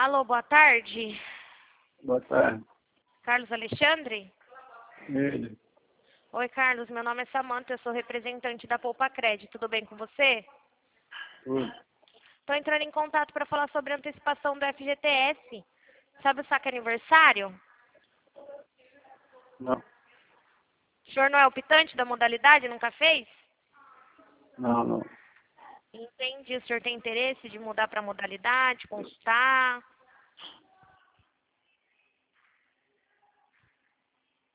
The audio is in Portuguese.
Alô, boa tarde. Boa tarde. Carlos Alexandre? Ele. Oi, Carlos. Meu nome é Samanta, eu sou representante da Poupa Crédito. Tudo bem com você? Tudo. Estou entrando em contato para falar sobre a antecipação do FGTS. Sabe o saque aniversário? Não. O senhor não é optante da modalidade? Nunca fez? Não. Entendi. O senhor tem interesse de mudar para a modalidade, consultar?